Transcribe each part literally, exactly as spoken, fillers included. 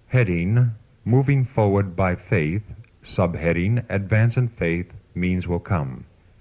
Heading, Moving Forward by Faith. Subheading, Advance in Faith, Means Will Come.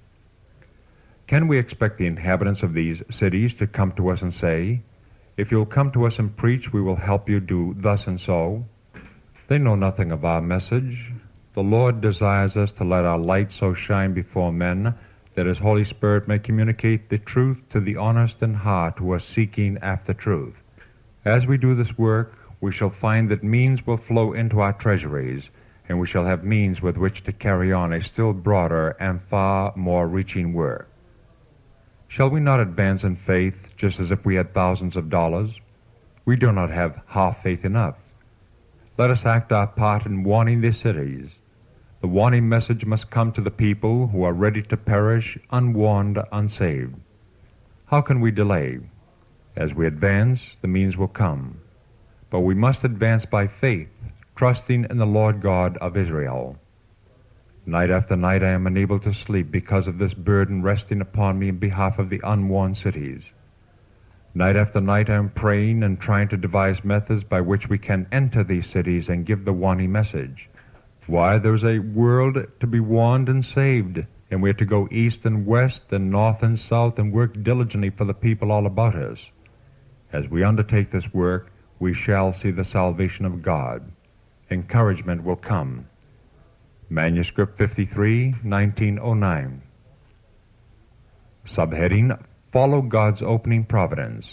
Can we expect the inhabitants of these cities to come to us and say, "If you'll come to us and preach, we will help you do thus and so"? They know nothing of our message. The Lord desires us to let our light so shine before men that His Holy Spirit may communicate the truth to the honest in heart who are seeking after truth. As we do this work, we shall find that means will flow into our treasuries, and we shall have means with which to carry on a still broader and far more reaching work. Shall we not advance in faith just as if we had thousands of dollars? We do not have half faith enough. Let us act our part in warning these cities. The warning message must come to the people who are ready to perish, unwarned, unsaved. How can we delay? As we advance, the means will come. But we must advance by faith, trusting in the Lord God of Israel. Night after night I am unable to sleep because of this burden resting upon me in behalf of the unwarned cities. Night after night I am praying and trying to devise methods by which we can enter these cities and give the warning message. Why, there is a world to be warned and saved, and we are to go east and west and north and south and work diligently for the people all about us. As we undertake this work, we shall see the salvation of God. Encouragement will come. Manuscript fifty-three, nineteen oh nine. Subheading, Follow God's Opening Providence.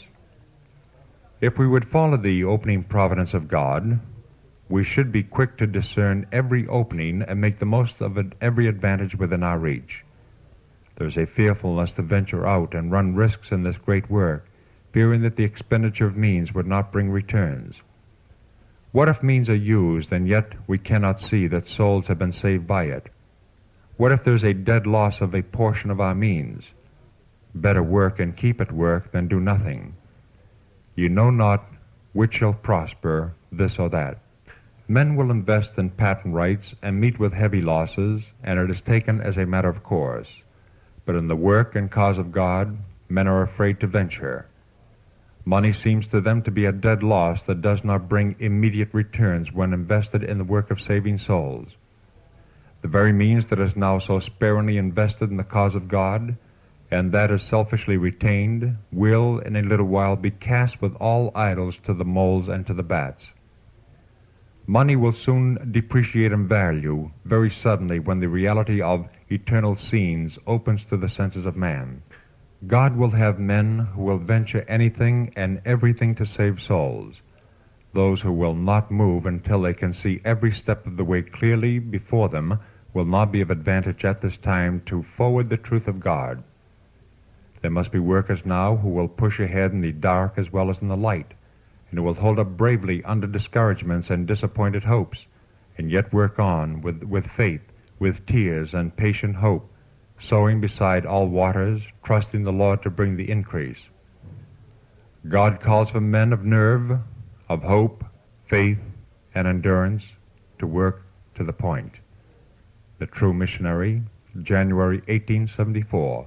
If we would follow the opening providence of God, we should be quick to discern every opening and make the most of it, every advantage within our reach. There is a fearfulness to venture out and run risks in this great work, fearing that the expenditure of means would not bring returns. What if means are used and yet we cannot see that souls have been saved by it? What if there is a dead loss of a portion of our means? Better work and keep at work than do nothing. You know not which shall prosper, this or that. Men will invest in patent rights and meet with heavy losses, and it is taken as a matter of course. But in the work and cause of God, men are afraid to venture. Money seems to them to be a dead loss that does not bring immediate returns when invested in the work of saving souls. The very means that is now so sparingly invested in the cause of God, and that is selfishly retained, will in a little while be cast with all idols to the moles and to the bats. Money will soon depreciate in value very suddenly when the reality of eternal scenes opens to the senses of man. God will have men who will venture anything and everything to save souls. Those who will not move until they can see every step of the way clearly before them will not be of advantage at this time to forward the truth of God. There must be workers now who will push ahead in the dark as well as in the light, and who will hold up bravely under discouragements and disappointed hopes, and yet work on with, with faith, with tears and patient hope, sowing beside all waters, trusting the Lord to bring the increase. God calls for men of nerve, of hope, faith, and endurance to work to the point. The True Missionary, January eighteen seventy-four.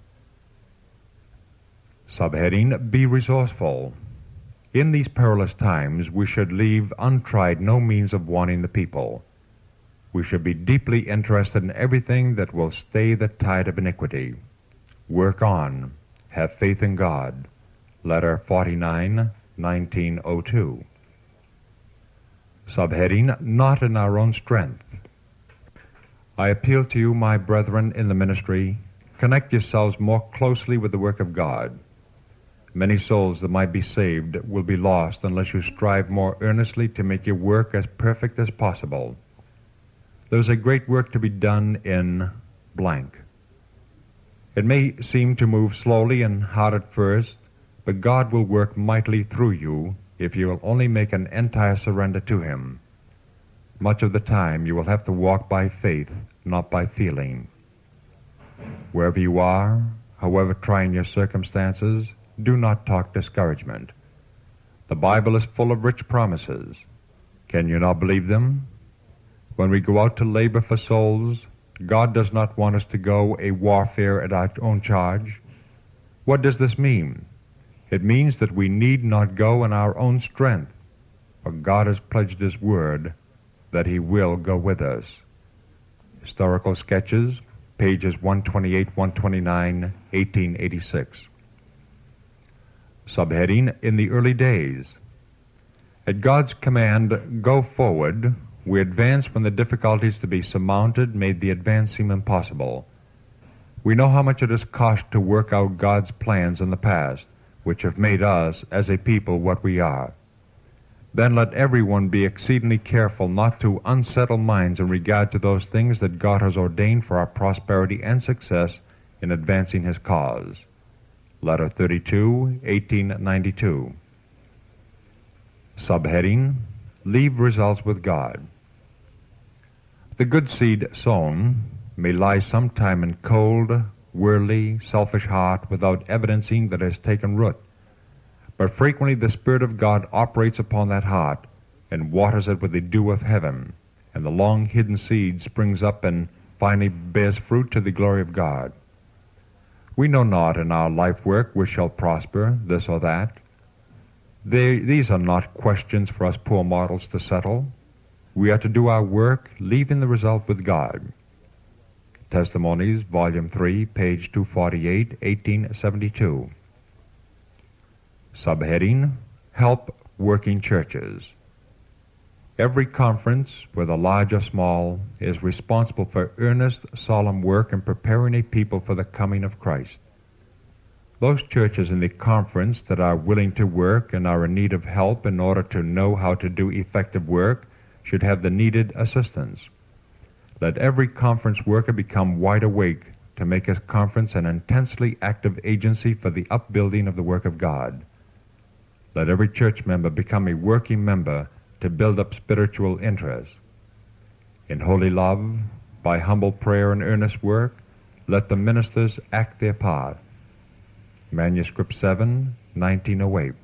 Subheading, Be Resourceful. In these perilous times, we should leave untried no means of warning the people. We should be deeply interested in everything that will stay the tide of iniquity. Work on. Have faith in God. Letter forty-nine, nineteen oh two. Subheading, Not in our own strength. I appeal to you, my brethren in the ministry, connect yourselves more closely with the work of God. Many souls that might be saved will be lost unless you strive more earnestly to make your work as perfect as possible. There's a great work to be done in blank. It may seem to move slowly and hard at first, but God will work mightily through you if you will only make an entire surrender to Him. Much of the time you will have to walk by faith, not by feeling. Wherever you are, however trying your circumstances, do not talk discouragement. The Bible is full of rich promises. Can you not believe them? When we go out to labor for souls, God does not want us to go a warfare at our own charge. What does this mean? It means that we need not go in our own strength. for God has pledged His word that He will go with us. Historical Sketches, pages one twenty-eight, one twenty-nine, eighteen eighty-six. Subheading, In the Early Days. At God's command, go forward, we advance when the difficulties to be surmounted made the advance seem impossible. We know how much it has cost to work out God's plans in the past, which have made us, as a people, what we are. Then let everyone be exceedingly careful not to unsettle minds in regard to those things that God has ordained for our prosperity and success in advancing His cause. Letter thirty-two, eighteen ninety-two. Subheading, Leave Results with God. The good seed sown may lie sometime in cold, worldly, selfish heart without evidencing that it has taken root. But frequently the Spirit of God operates upon that heart and waters it with the dew of heaven, and the long-hidden seed springs up and finally bears fruit to the glory of God. We know not in our life work which shall prosper, this or that. They, these are not questions for us poor mortals to settle. We are to do our work, leaving the result with God. Testimonies, Volume three, page two forty-eight, eighteen seventy-two. Subheading, Help Working Churches. Every conference, whether large or small, is responsible for earnest, solemn work in preparing a people for the coming of Christ. Those churches in the conference that are willing to work and are in need of help in order to know how to do effective work should have the needed assistance. Let every conference worker become wide awake to make his conference an intensely active agency for the upbuilding of the work of God. Let every church member become a working member to build up spiritual interest. In holy love, by humble prayer and earnest work, let the ministers act their part. Manuscript seven, nineteen oh eight.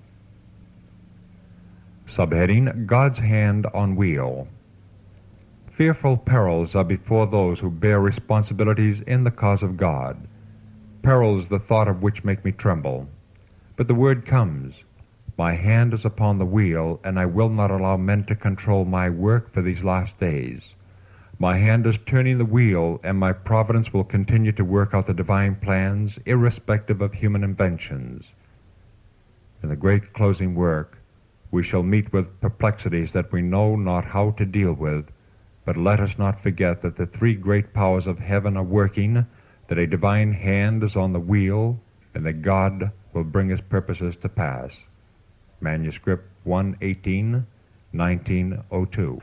Subheading, God's Hand on Wheel. Fearful perils are before those who bear responsibilities in the cause of God, perils the thought of which make me tremble. But the word comes, My hand is upon the wheel, and I will not allow men to control my work for these last days. My hand is turning the wheel, and my providence will continue to work out the divine plans, irrespective of human inventions. In the great closing work, we shall meet with perplexities that we know not how to deal with, but let us not forget that the three great powers of heaven are working, that a divine hand is on the wheel, and that God will bring His purposes to pass. Manuscript one eighteen, nineteen oh two.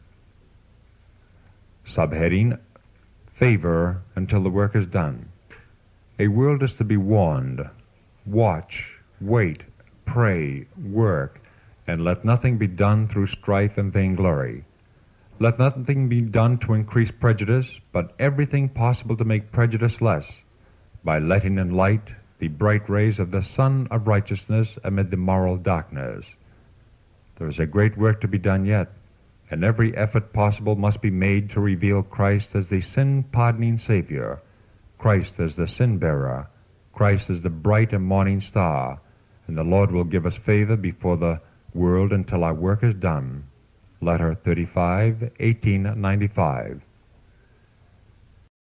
Subheading, Favor until the work is done. A world is to be warned. Watch, wait, pray, work, and let nothing be done through strife and vainglory. Let nothing be done to increase prejudice, but everything possible to make prejudice less, by letting in light the bright rays of the sun of righteousness amid the moral darkness. There is a great work to be done yet, and every effort possible must be made to reveal Christ as the sin-pardoning Savior, Christ as the sin-bearer, Christ as the bright and morning star, and the Lord will give us favor before the world until our work is done. Letter thirty-five, eighteen ninety-five.